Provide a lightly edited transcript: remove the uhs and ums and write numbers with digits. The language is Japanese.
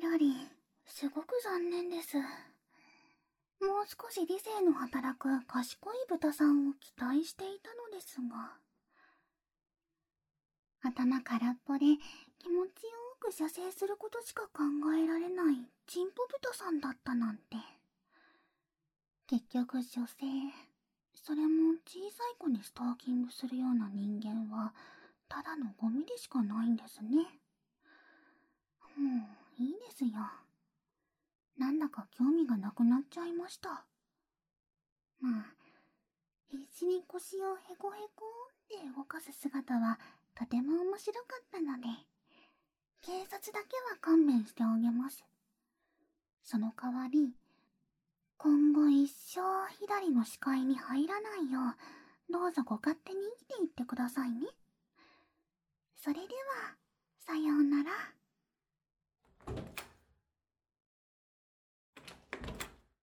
より、すごく残念です。もう少し理性の働く賢い豚さんを期待していたのですが。頭空っぽで気持ちよく射精することしか考えられないチンポ豚さんだったなんて。結局女性、それも小さい子にストーキングするような人間はただのゴミでしかないんですね。もういいですよ。なんだか興味がなくなっちゃいました。まあ、必死に腰をヘコヘコって動かす姿はとても面白かったので、警察だけは勘弁してあげます。その代わり、今後一生左の視界に入らないよう、どうぞご勝手に生きていってくださいね。それでは、さようなら。